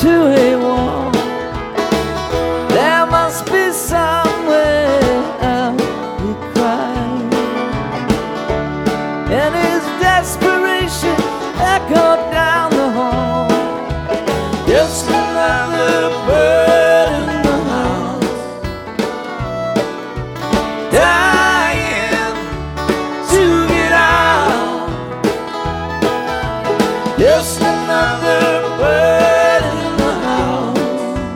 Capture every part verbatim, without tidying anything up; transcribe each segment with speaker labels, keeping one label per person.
Speaker 1: to a wall. There must be somewhere he cried, and his desperation echoed down the hall. Just another bird in the house, dying to get out. Just another bird in the house,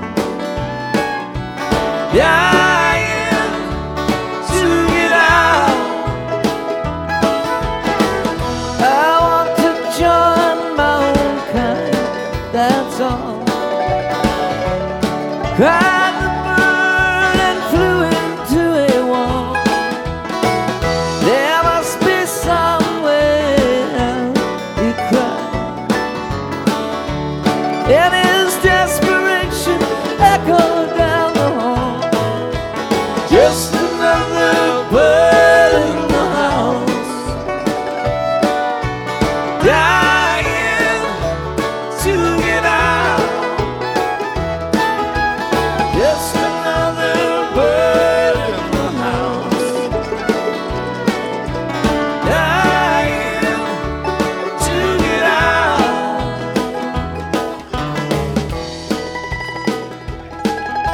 Speaker 1: dying to get out. I want to join my own kind, that's all. Cried the bird and flew into a wall. There must be somewhere he cried, and his desperation echoed down the hall. Just another bird in the house, dying to get out. Just another bird in the house, dying to get out.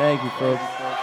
Speaker 1: Thank you, folks.